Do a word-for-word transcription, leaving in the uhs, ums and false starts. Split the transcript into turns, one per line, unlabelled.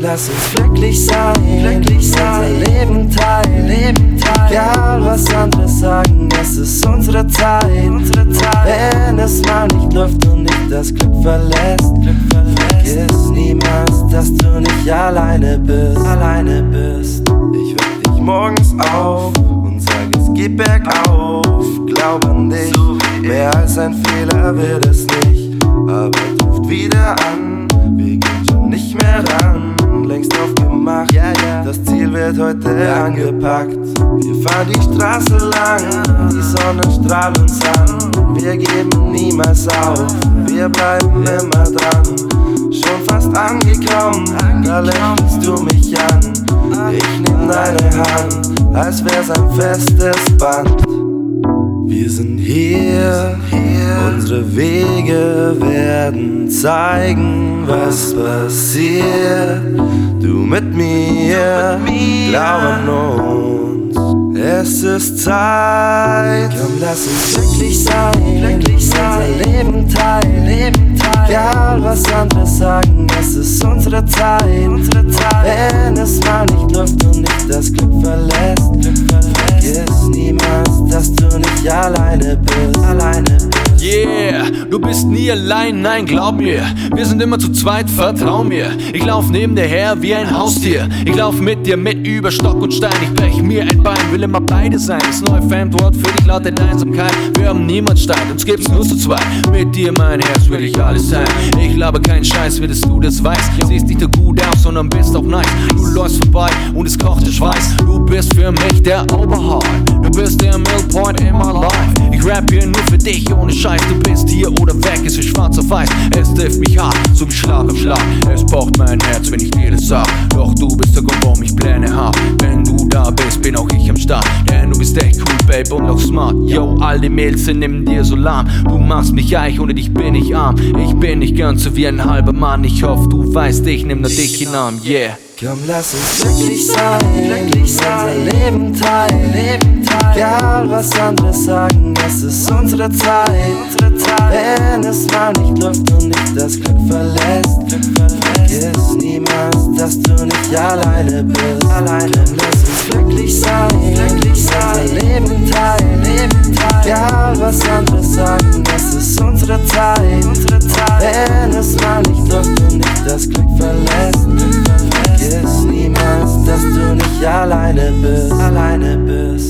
lass uns glücklich sein, glücklich sein, unser Leben teilen, Leben teilen. Egal was andere sagen, es ist unsere Zeit, unsere Zeit. Wenn es mal nicht läuft und nicht das Glück verlässt, Glück verlässt. Vergiss niemals, dass du nicht alleine bist, alleine bist. Ich weck dich morgens auf und sag, es geht bergauf. Glaub an dich, mehr als ein Fehler wird es nicht. Arbeit ruft wieder an, wir gehen schon nicht mehr ran. Längst aufgemacht, yeah, yeah. Das Ziel wird heute angepackt. Wir fahren die Straße lang, die Sonne strahlt uns an. Wir geben niemals auf, wir bleiben immer dran. Schon fast angekommen, da lächelst du mich an. Ich nehm deine Hand, als wär's ein festes Band. Wir sind hier, unsere Wege werden zeigen, was passiert. Du mit mir, glaub an uns, es ist Zeit. Komm, lass uns glücklich sein, glücklich sein, unser Leben teilen, Leben teilen. Egal was andere sagen, es ist unsere Zeit, unsere Zeit. Wenn es mal nicht läuft und nicht das Glück verlässt, Glück verlässt. Vergiss niemals, dass du nicht alleine bist, alleine bist.
Yeah, du bist nie allein, nein, glaub mir. Wir sind immer zu zweit, vertrau mir. Ich lauf neben dir her wie ein Haustier. Ich lauf mit dir mit über Stock und Stein. Ich brech mir ein Bein, will immer beide sein. Das neue Fremdwort für dich lautet Einsamkeit. Wir haben niemand Stein, uns gibt's nur zu zweit. Mit dir, mein Herz, will ich alles sein. Ich laber keinen Scheiß, wie dass du das weißt. Siehst nicht nur gut aus, sondern bist auch nice. Du läufst vorbei und es kocht der Schweiß. Du bist für mich der Oberhaupt. Du bist der Millpoint in my life. Ich rap hier nur für dich, ohne Scheiß. Du bist hier oder weg, es ist schwarz auf weiß. Es trifft mich hart, so wie Schlag auf Schlag. Es braucht mein Herz, wenn ich dir das sag. Doch du bist der Grund, warum ich Pläne hab. Wenn du da bist, bin auch ich am Start. Denn du bist echt cool, Babe, und auch smart. Yo, all die Mädels sind neben dir so lahm. Du machst mich reich, ohne dich bin ich arm. Ich bin nicht ganz so wie ein halber Mann. Ich hoffe, du weißt, ich nimm nur dich in Arm, yeah.
Komm, lass uns glücklich sein, glücklich sein, unser Leben teilen, Leben teilen. Egal was andere sagen, es ist unsere Zeit, unsere Zeit. Wenn es mal nicht läuft und nicht das Glück verlässt, Glück verlässt. Vergiss niemals, dass du nicht alleine bist, alleine. Komm, lass uns glücklich sein, glücklich sein, unser Leben teilen, Leben teilen. Egal was andere sagen, es ist unsere Zeit, unsere Zeit. Wenn es mal nicht läuft und nicht das Glück verlässt, Glück verlässt. Vergiss niemals, dass du nicht alleine bist, alleine bist.